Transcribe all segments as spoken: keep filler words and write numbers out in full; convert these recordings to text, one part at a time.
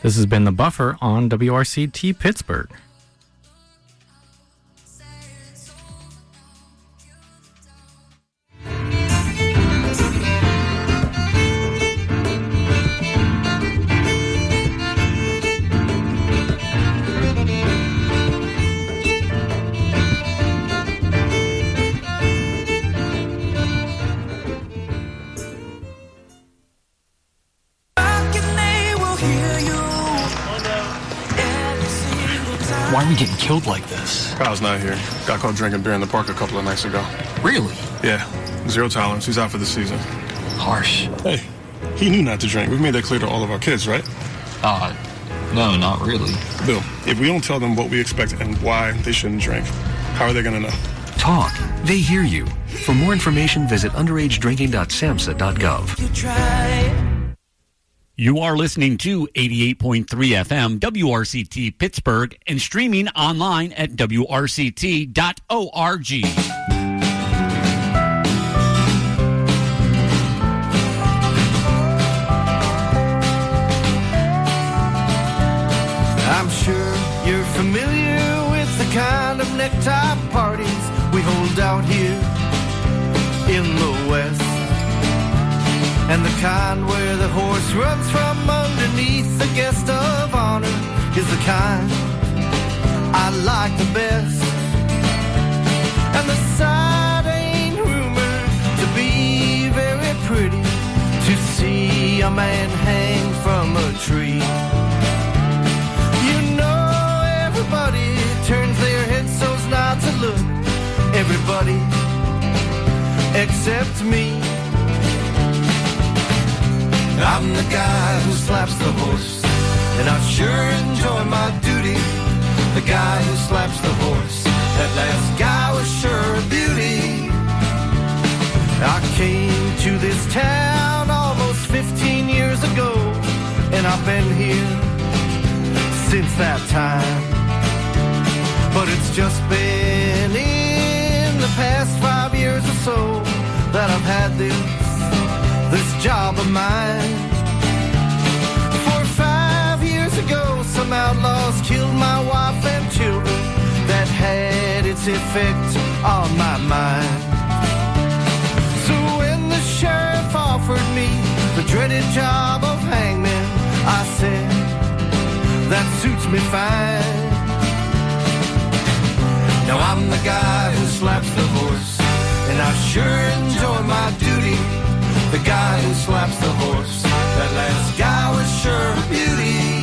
This has been The Buffer on W R C T Pittsburgh. Why are we getting killed like this? Kyle's not here. Got caught drinking beer in the park a couple of nights ago. Really? Yeah. Zero tolerance. He's out for the season. Harsh. Hey, he knew not to drink. We've made that clear to all of our kids, right? Uh, no, not really. Bill, if we don't tell them what we expect and why they shouldn't drink, how are they going to know? Talk. They hear you. For more information, visit underage drinking dot samhsa dot gov. You try. You are listening to eighty-eight point three F M W R C T Pittsburgh and streaming online at W R C T dot org. I'm sure you're familiar with the kind of necktie parties we hold out here in the West. And the kind where the horse runs from underneath the guest of honor is the kind I like the best. And the sight ain't rumored to be very pretty, to see a man hang from a tree. You know everybody turns their heads so's not to look. Everybody except me. I'm the guy who slaps the horse, and I sure enjoy my duty. The guy who slaps the horse, that last guy was sure a beauty. I came to this town almost fifteen years ago, and I've been here since that time. But it's just been in the past five years or so that I've had this this job of mine. For five years ago, some outlaws killed my wife and children. That had its effect on my mind. So when the sheriff offered me the dreaded job of hangman, I said, that suits me fine. Now I'm the guy who slaps the horse, and I sure enjoy my duty. The guy who slaps the horse, that last guy was sure a beauty.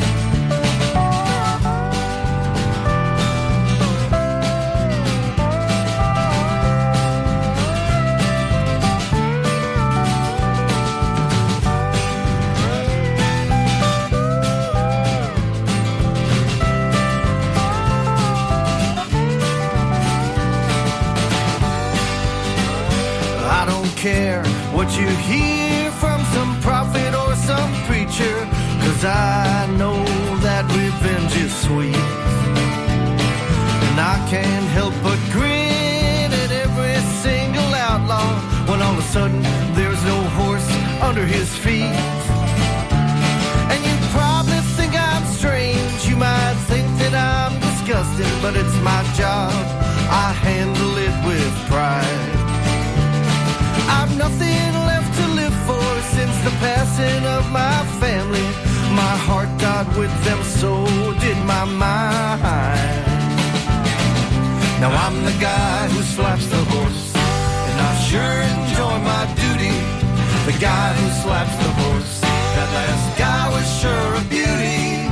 I don't care what you hear from some prophet or some preacher, 'cause I know that revenge is sweet. And I can't help but grin at every single outlaw when all of a sudden there's no horse under his feet. And you probably think I'm strange, you might think that I'm disgusting, but it's my job, I handle it with pride. I've nothing left to live for since the passing of my family. My heart died with them, so did my mind. Now I'm the guy who slaps the horse, and I sure enjoy my duty. The guy who slaps the horse, that last guy was sure a beauty.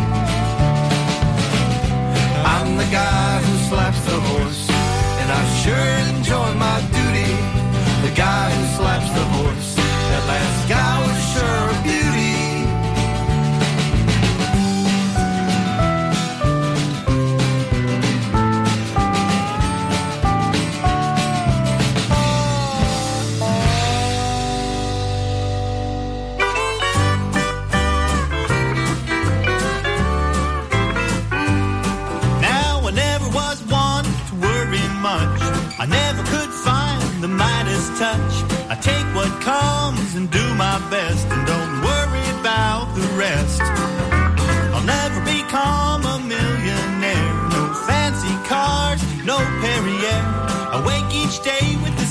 I'm the guy who slaps the horse, and I sure enjoy my duty. The guy who slaps the horse, that last guy was sure a beauty.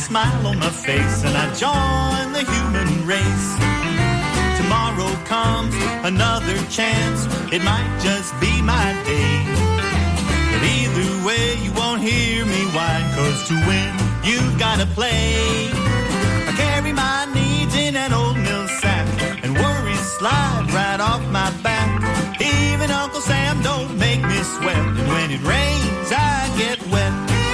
smile on my face and I join the human race. Tomorrow comes another chance, it might just be my day. But either way you won't hear me whine, cause to win you've gotta play. I carry my needs in an old mill sack and worries slide right off my back. Even Uncle Sam don't make me sweat, and when it rains I get wet.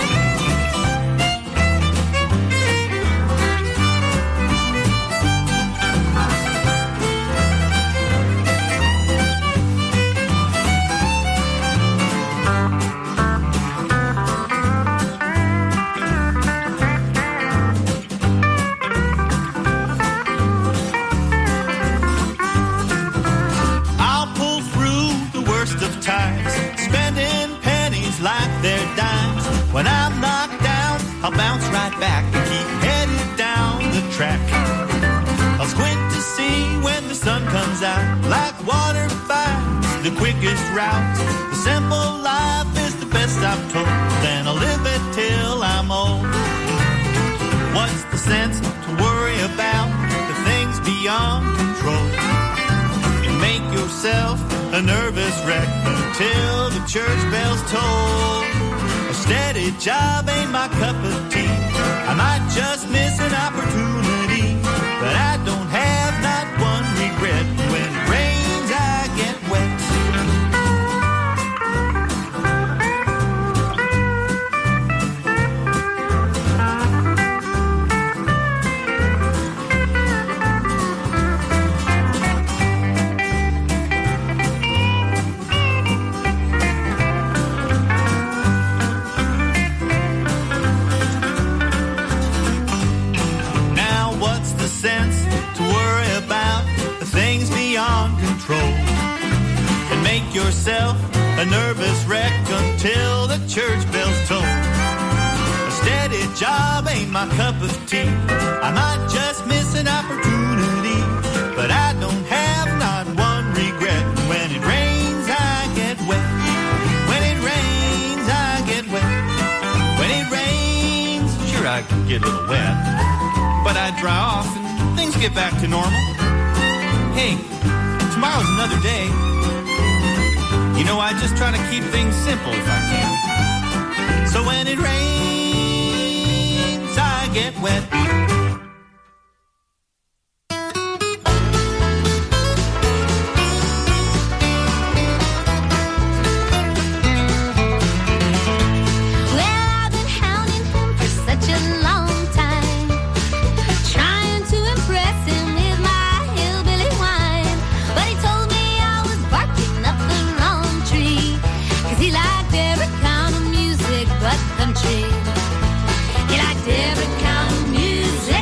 When I'm knocked down, I'll bounce right back and keep headed down the track. I'll squint to see when the sun comes out, like water finds the quickest route. The simple life is the best I've told, then I'll live it till I'm old. What's the sense to worry about the things beyond control? You make yourself a nervous wreck until the church bells toll. Steady job ain't my cup of tea. I might just miss an opportunity, but I don't have not one regret. When it rains, I get wet. And make yourself a nervous wreck until the church bells toll. A steady job ain't my cup of tea. I might just miss an opportunity, but I don't have not one regret. When it rains, I get wet. When it rains, I get wet. When it rains, sure I can get a little wet, but I dry off and things get back to normal. Hey, tomorrow's another day. You know, I just try to keep things simple if I can. So when it rains, I get wet. Country. He liked every kind of music.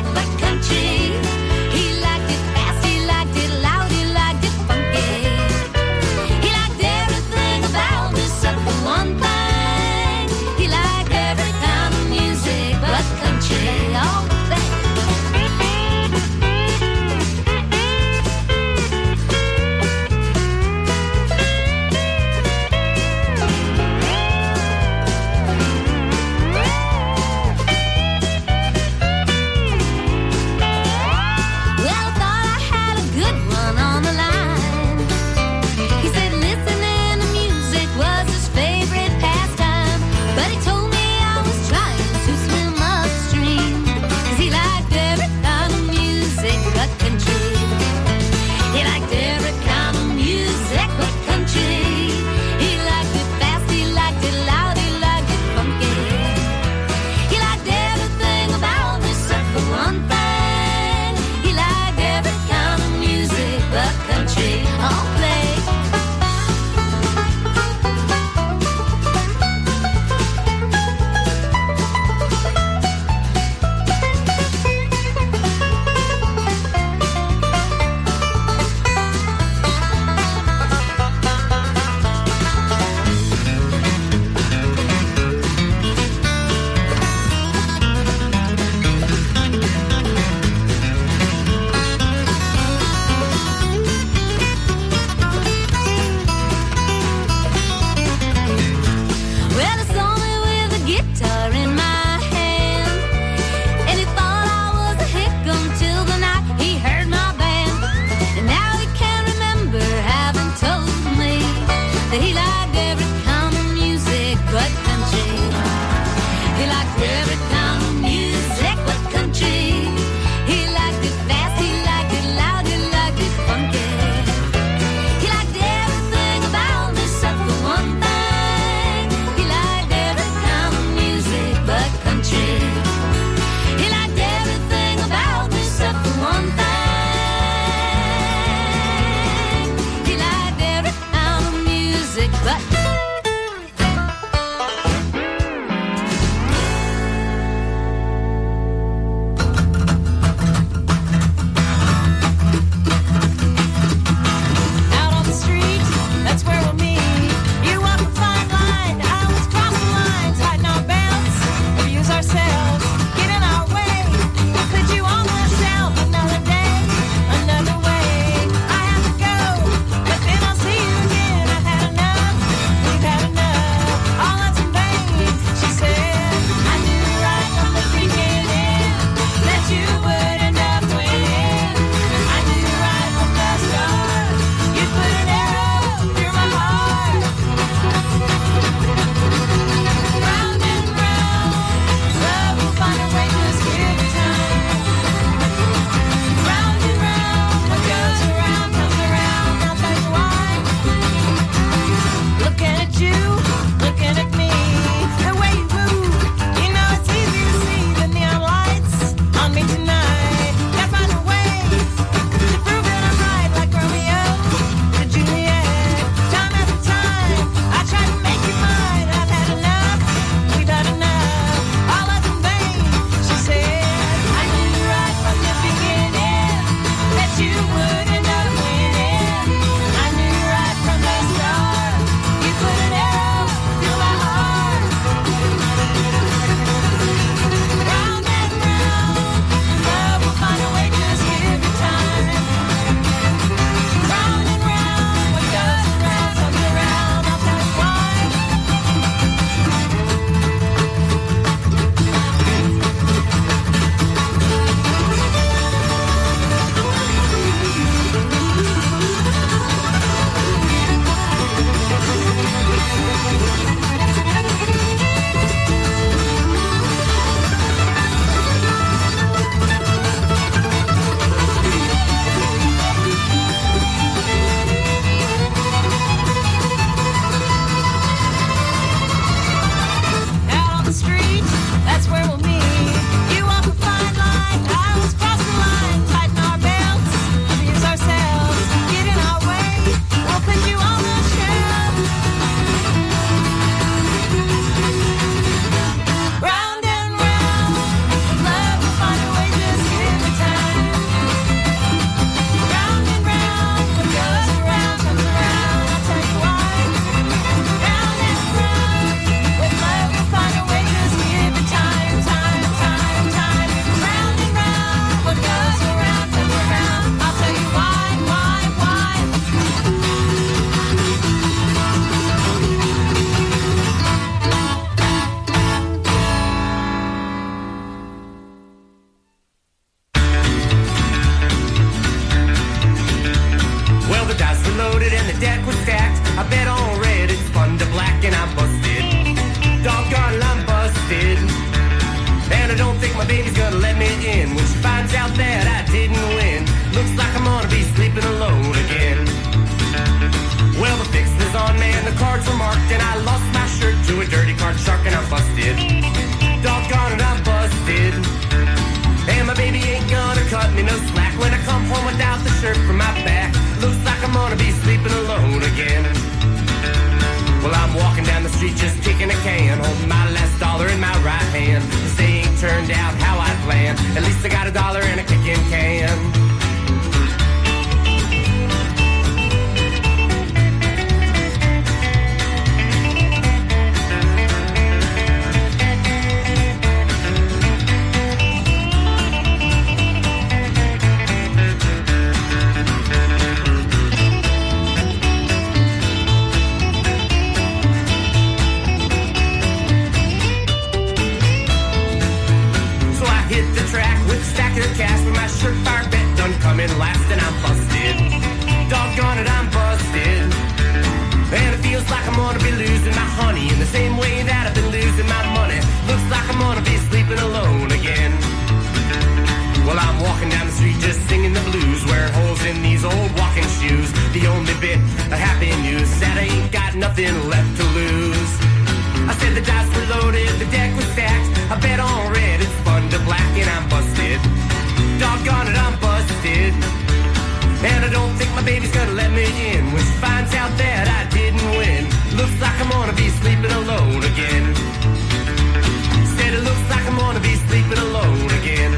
that he liked every kind of music but country. He liked every kind of music but country. He liked it fast, he liked it loud, he liked it funky. He liked everything about me except for one thing. He liked every kind of music but country. He liked everything about me except for one thing. He liked every kind of music but track with a stack of cash with my shirt fire bet nothing left to lose. I said the dice were loaded, the deck was stacked. I bet on red, it's fun to black, and I'm busted. Doggone it, I'm busted. And I don't think my baby's gonna let me in when she finds out that I didn't win. Looks like I'm gonna be sleeping alone again. Said it looks like I'm gonna be sleeping alone again.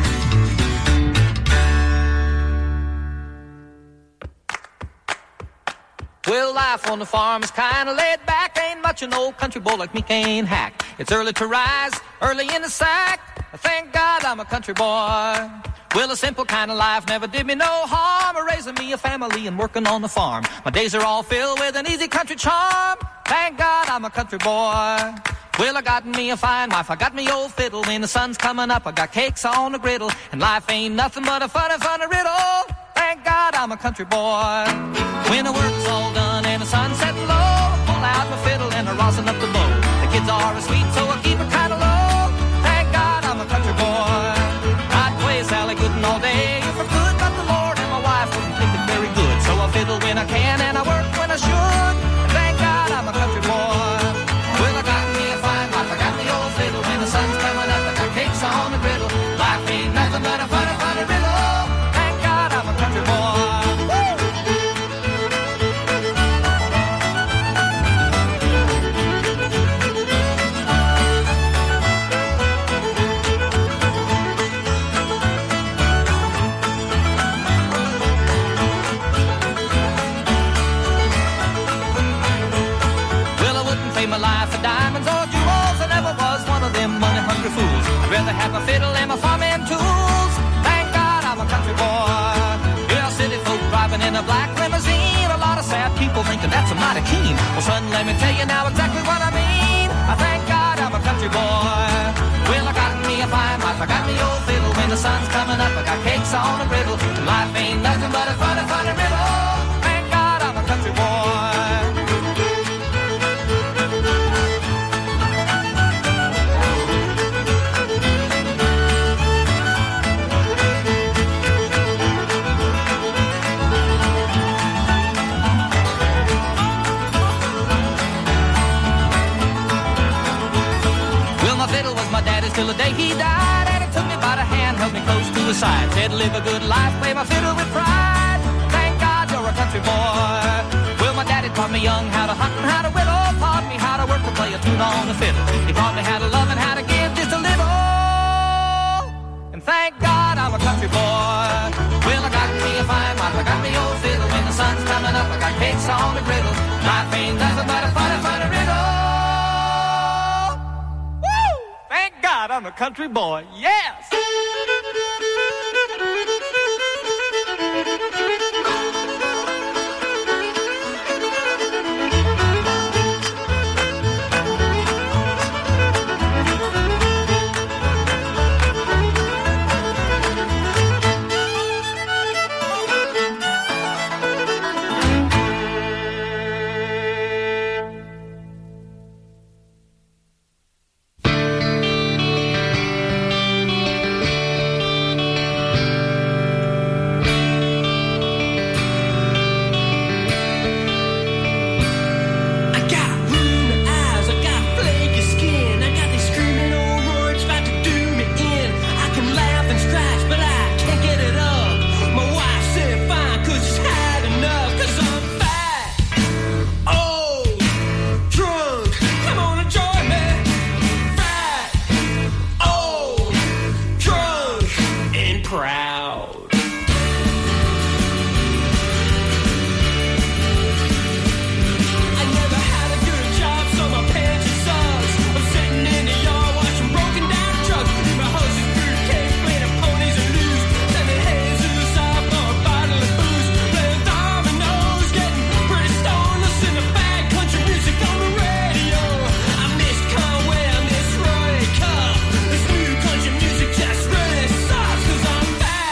Well, life on the farm is kinda laid back. Ain't much an old country boy like me can't hack. It's early to rise, early in the sack. Thank God I'm a country boy. Well, a simple kind of life never did me no harm. Raising me a family and working on the farm. My days are all filled with an easy country charm. Thank God I'm a country boy. Well, I got me a fine wife, I got me old fiddle. When the sun's coming up, I got cakes on the griddle. And life ain't nothing but a funny, funny riddle. Thank God I'm a country boy. When the work's all done and the sun's setting low, I pull out my fiddle and I rosin up the bow. The kids are sweet, so I keep it kind of low. Thank God I'm a country boy. I'd play Sally Gooden all day if I could, but the Lord and my wife wouldn't think it very good. So I fiddle when I can and I work when I should. And thank God I'm a country boy. Well, I got me a fine wife, I got the old fiddle. When the sun's coming up, I got cakes on the griddle. Life ain't nothing but a funny, funny riddle. Thank God I'm a country boy. My life for diamonds or jewels. I never was one of them money-hungry fools. I'd rather have my fiddle and my farming tools. Thank God I'm a country boy. Yeah, city folk driving in a black limousine. A lot of sad people thinking that's a mighty keen. Well, son, let me tell you now exactly what I mean. I thank God I'm a country boy. Well, I got me a fine wife, I got me old fiddle. When the sun's coming up, I got cakes on the griddle. And life ain't nothing but a funny, funny riddle. Thank God I'm a country boy. Till the day he died, and he took me by the hand, held me close to his side, said live a good life, play my fiddle with pride. Thank God you're a country boy. Well, my daddy taught me young how to hunt and how to whittle, taught me how to work to play a tune on the fiddle. He taught me how to love and how to give just a little. And thank God I'm a country boy. Well, I got me a fine wife, I got me old fiddle. When the sun's coming up, I got cakes on the griddle. Life ain't nothing but a funny, funny riddle. Thank God I'm a country boy, yes! Country music just really sucks, 'cause I'm fat.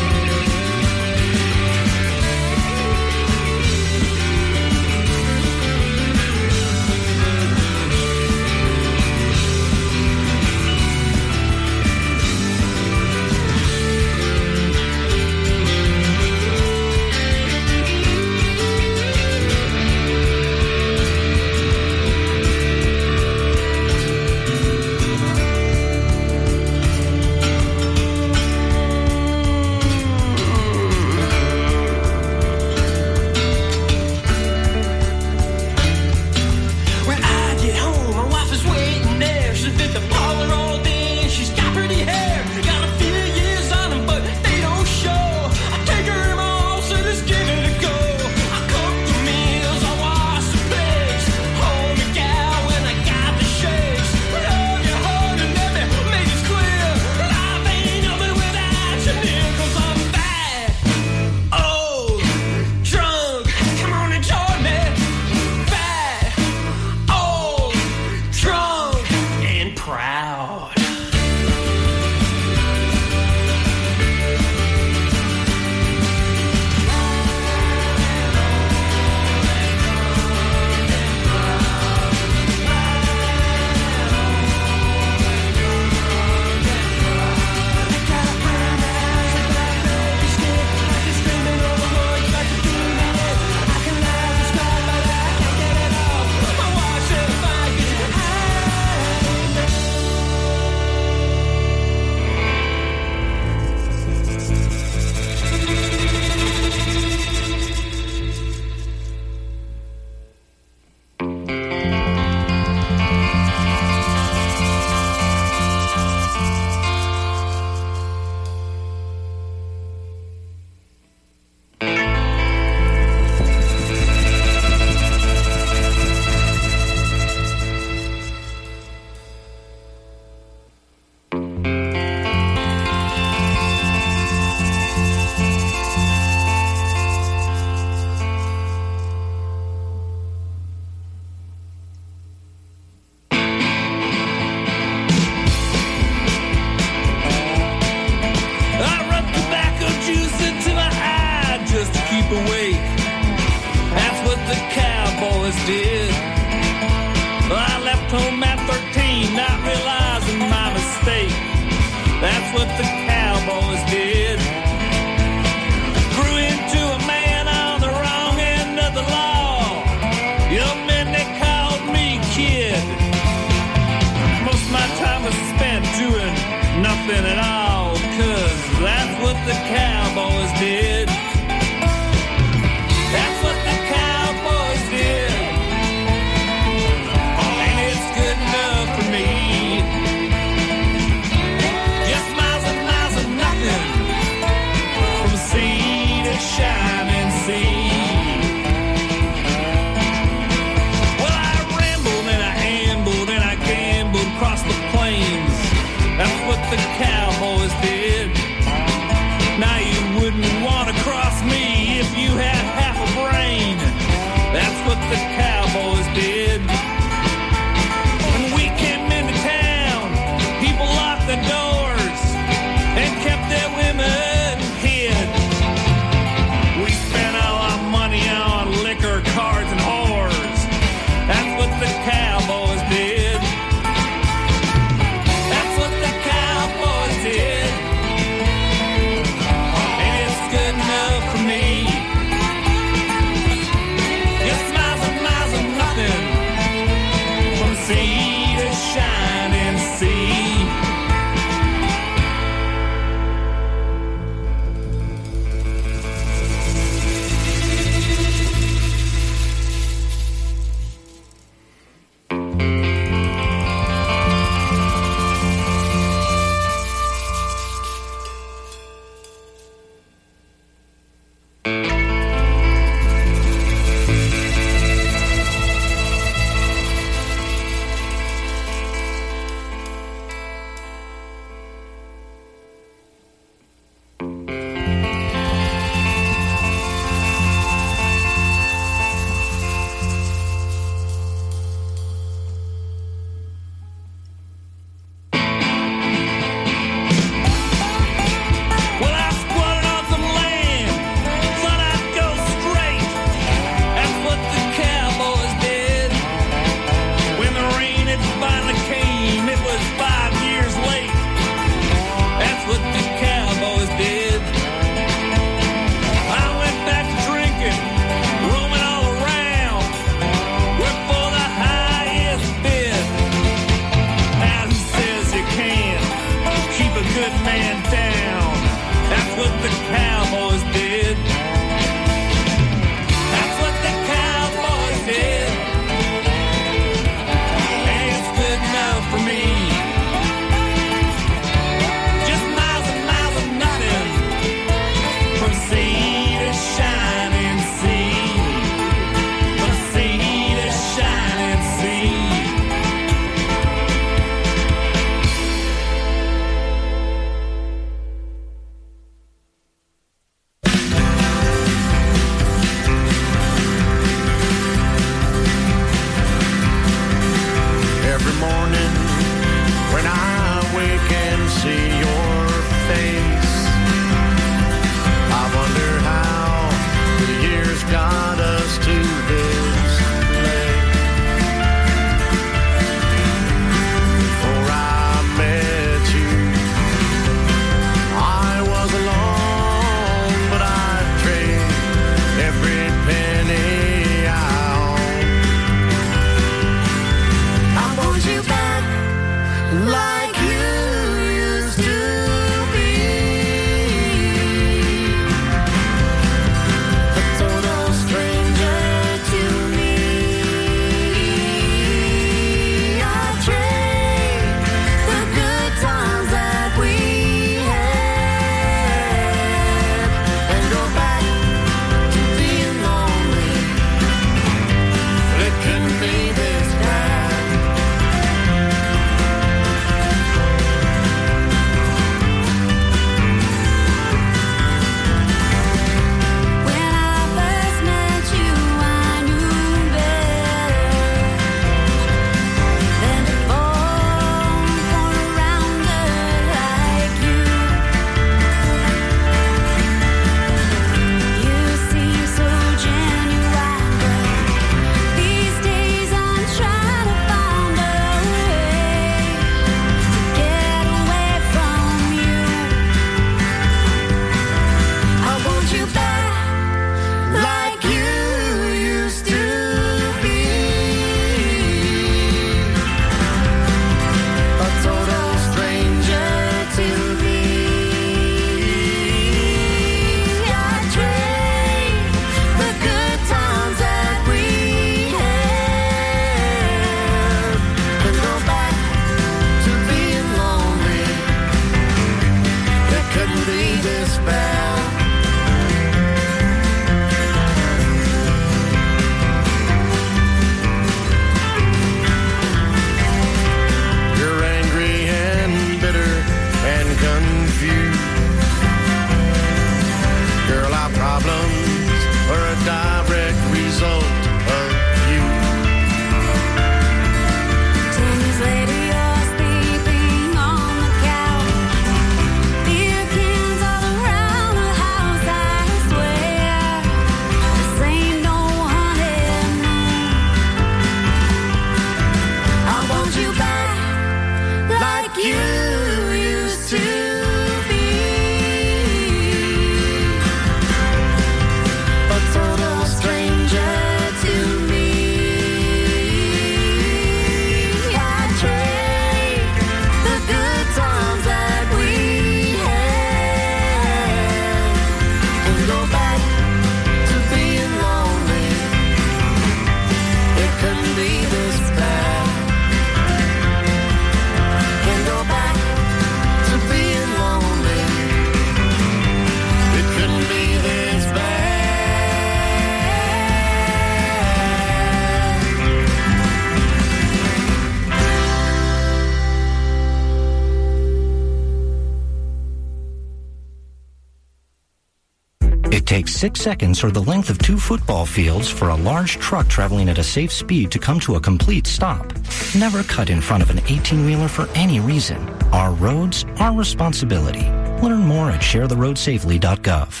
takes six seconds or the length of two football fields for a large truck traveling at a safe speed to come to a complete stop. Never cut in front of an eighteen-wheeler for any reason. Our roads, our responsibility. Learn more at share the road safely dot gov.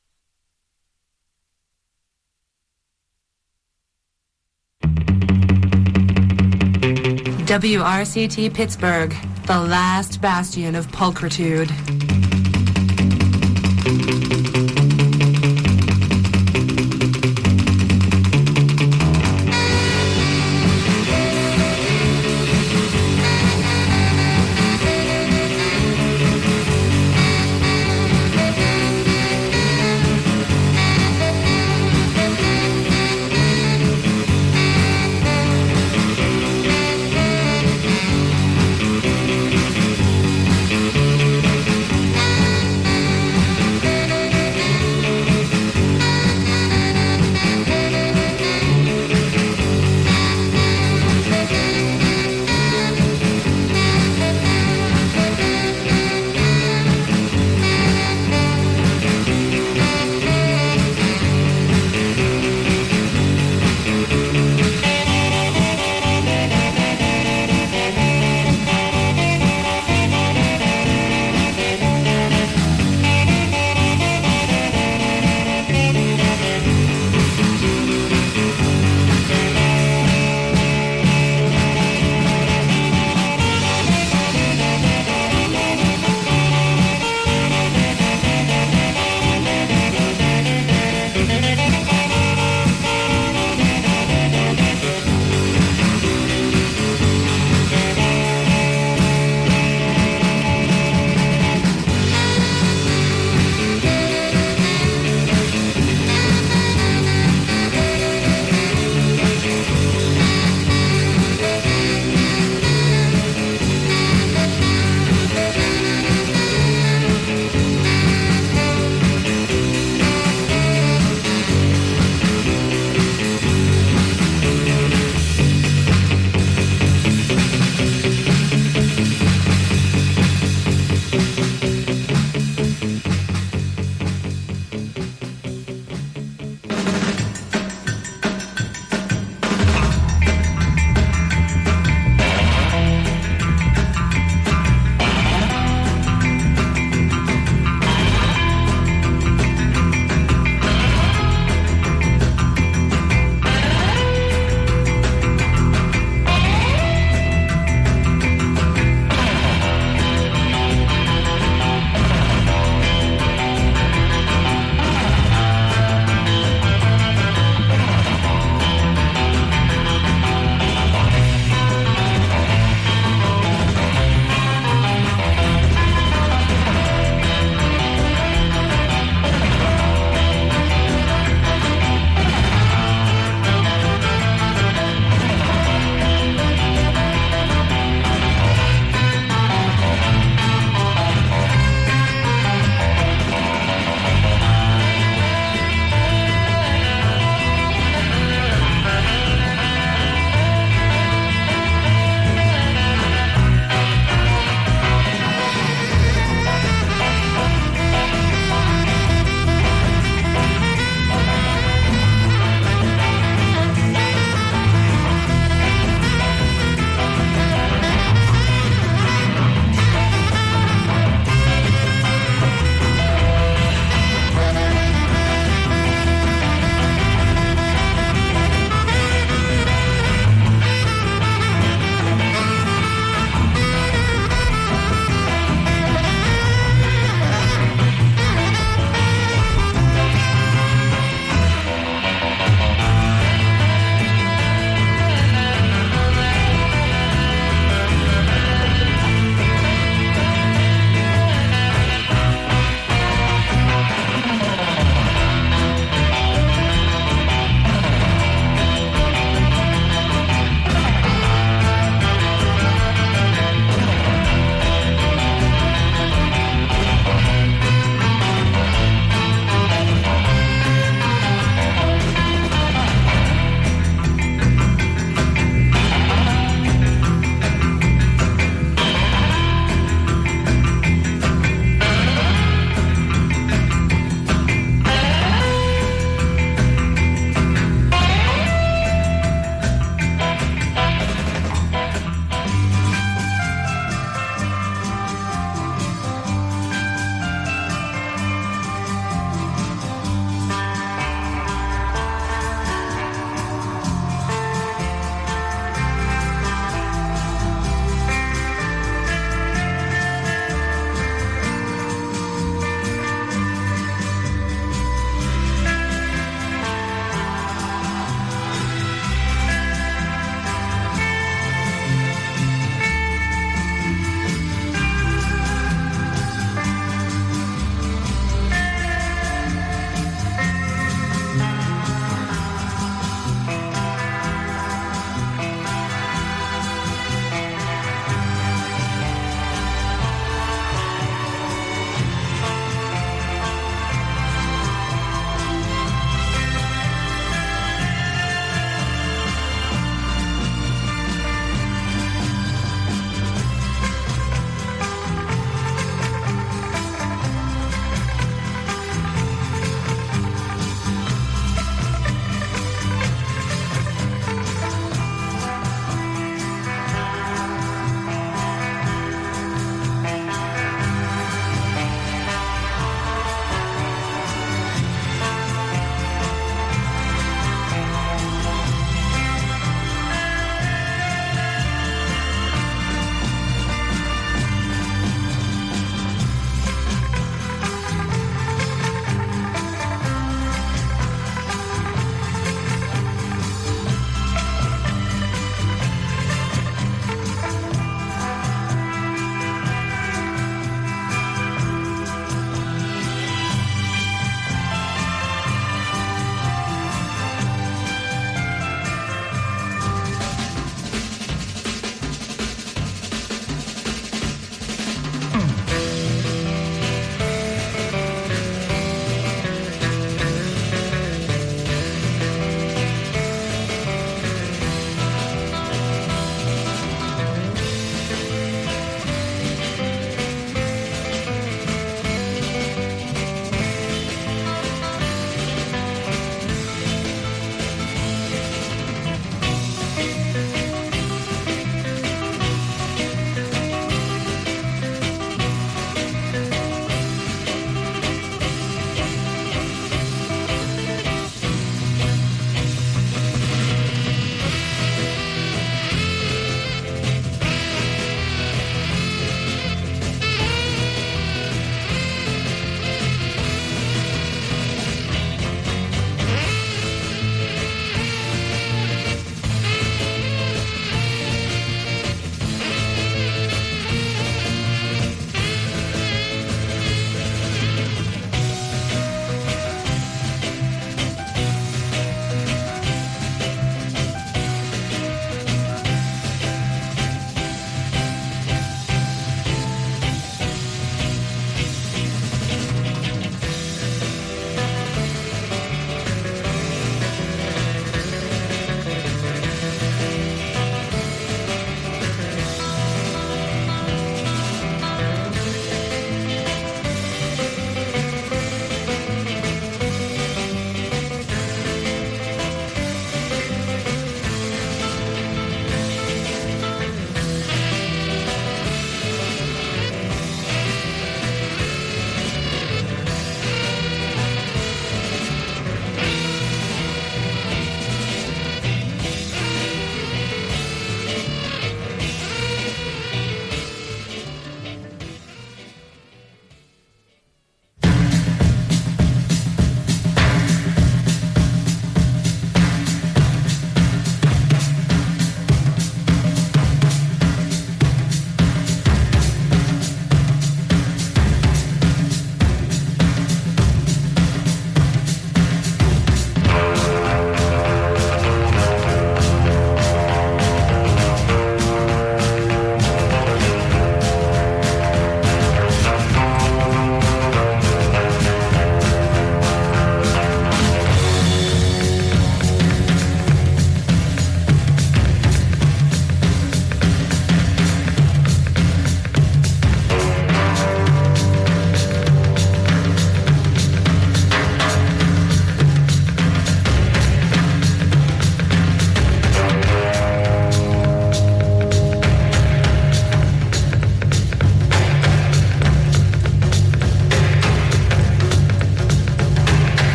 W R C T Pittsburgh, the last bastion of pulchritude.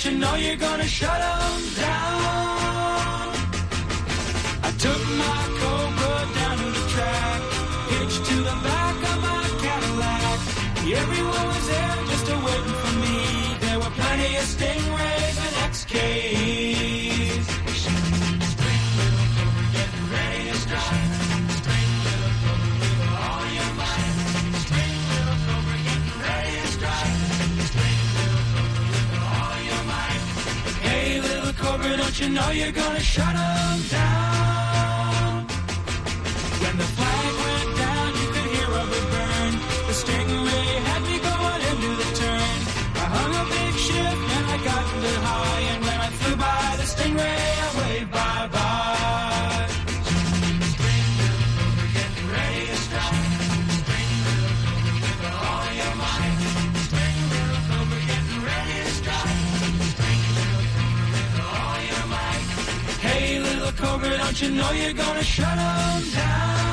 don't you know you're gonna shut them down? I took my Cobra down to the track, hitched to the back of my Cadillac. Everyone was there just a waiting for me. There were plenty of Stingrays and X Ks. Spring little Cobra getting ready to strike. Spring little Cobra with all your might. Spring little Cobra getting ready to strike. Spring little Cobra with all your might. Hey little Cobra, don't you know you're gonna shut them down? When the flag went down, you could hear rubber burn. The Stingray had me going into the turn. I hung a big shift and I got into high. And when I flew by the Stingray, I waved bye-bye. Spring little Cobra getting ready to strike. Spring little Cobra with all your might. Spring little Cobra getting ready to strike. Spring little Cobra with all your might. Hey little Cobra, don't you know you're gonna shut them down?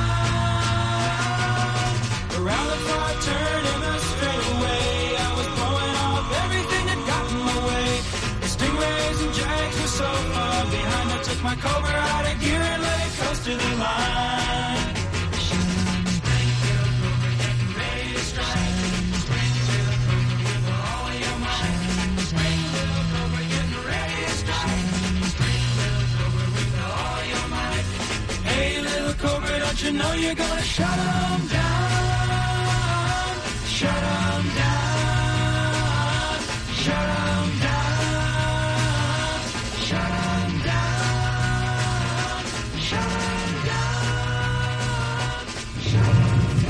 Around the far turn in the straightaway, I was blowing off everything that got in my way. The Stingrays and Jags were so far behind, I took my Cobra out of gear and let it coast to the line. Spring little Cobra getting ready to strike. Spring little Cobra with all your might. Spring little Cobra getting ready to strike. Spring little Cobra with all your might. Hey little Cobra, don't you know you're gonna shut them down? Shut them down. Shut them down. Shut them down. Shut them down. Shut them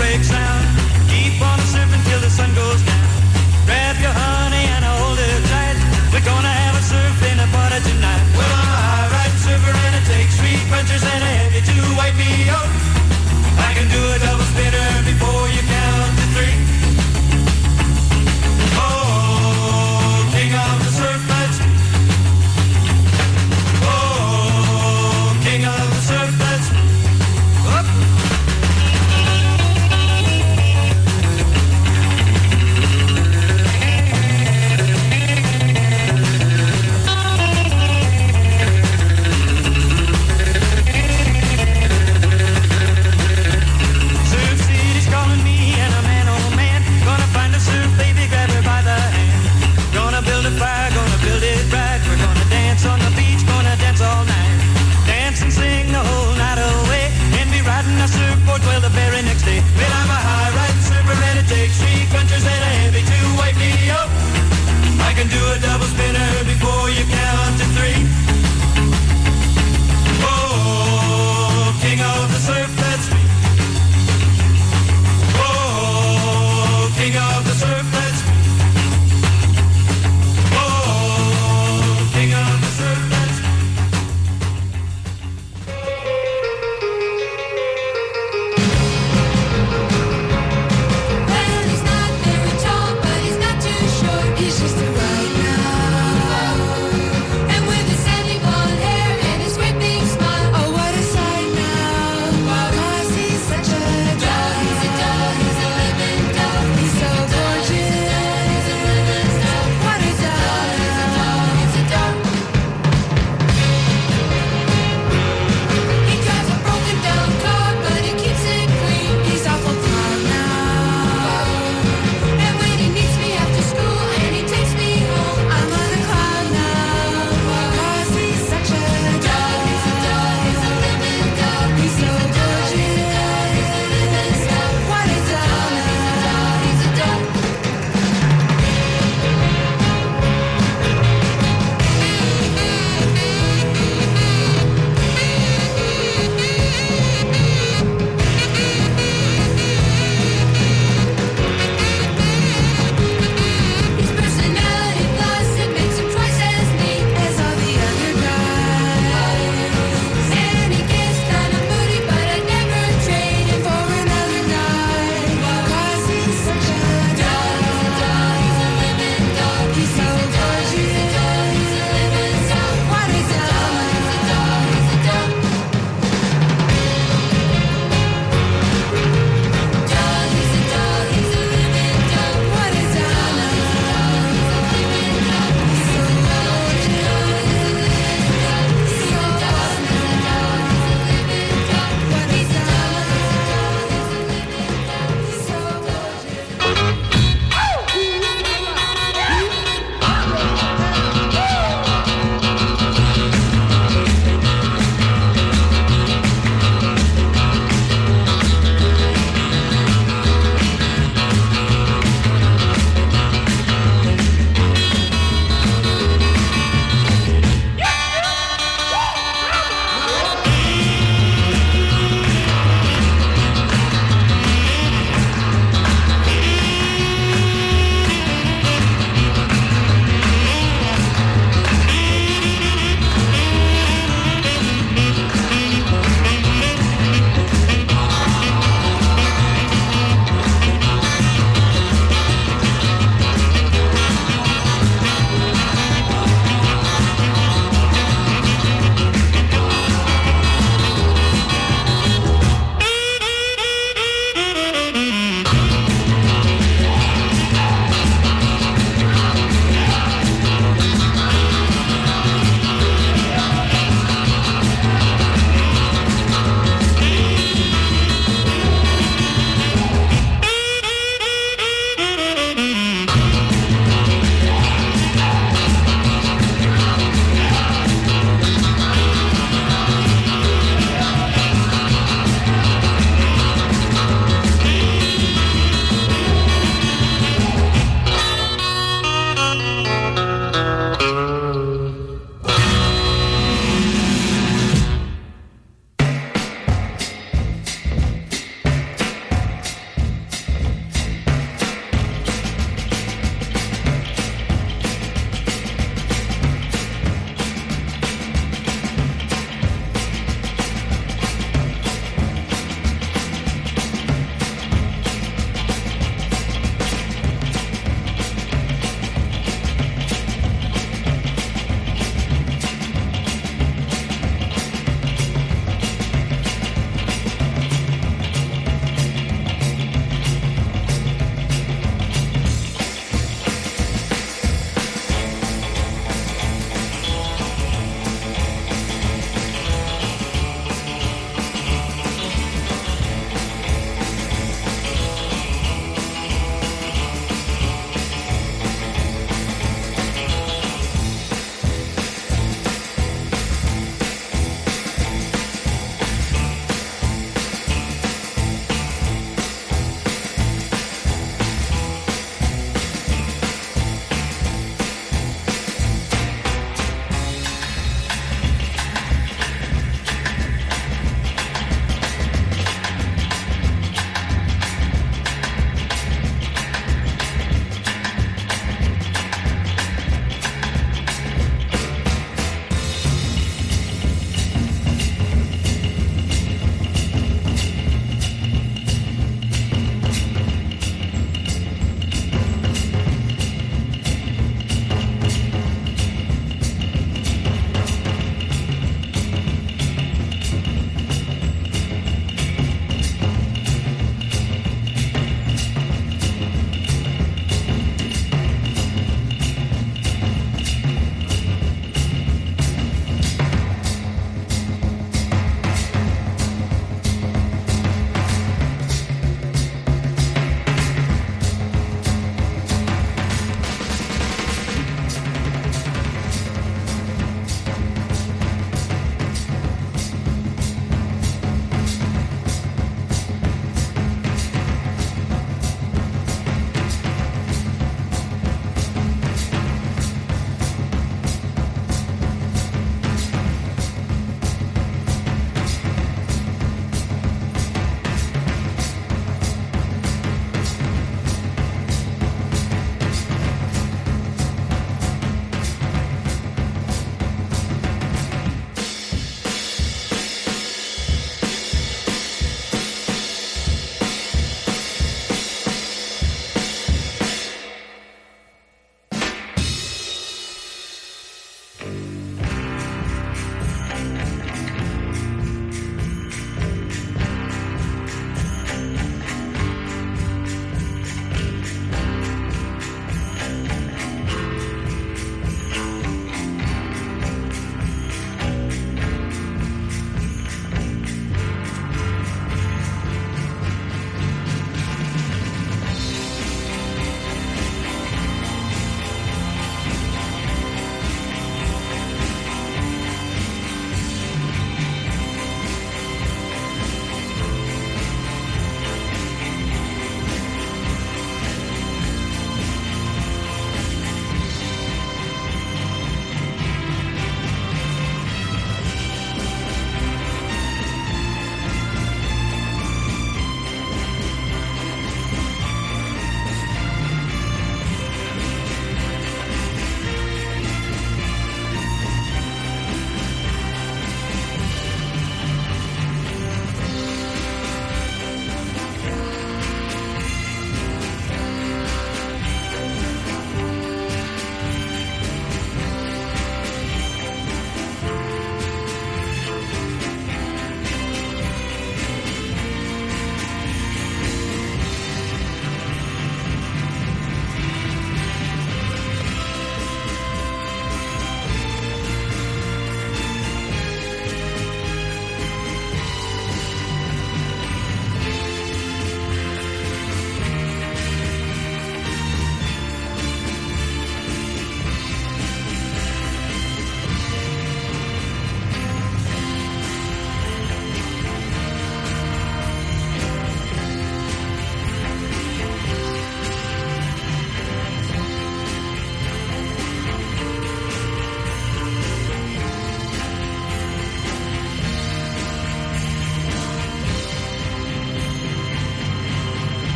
breaks down. Keep on surfing till the sun goes down. Grab your honey and hold her tight. We're gonna have a surf in the party tonight. Well, I'm a high-ride surfer and it takes three punchers and a heavy to wipe me out. I can do a double spinner before you count to three. Oh, king of the surf nuts. Oh, king of the surf nuts. Up.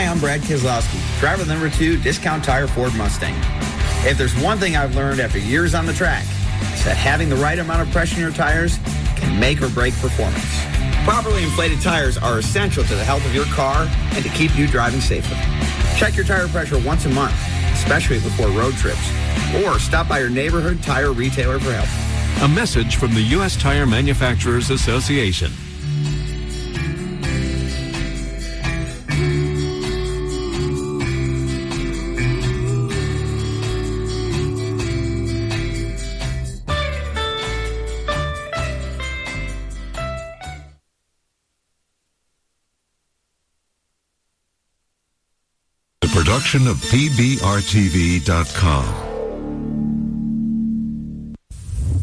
Hi, I'm Brad Keselowski, driver of the number two Discount Tire Ford Mustang. If there's one thing I've learned after years on the track, it's that having the right amount of pressure in your tires can make or break performance. Properly inflated tires are essential to the health of your car and to keep you driving safely. Check your tire pressure once a month, especially before road trips, or stop by your neighborhood tire retailer for help. A message from the U S Tire Manufacturers Association. Production of P B R T V dot com.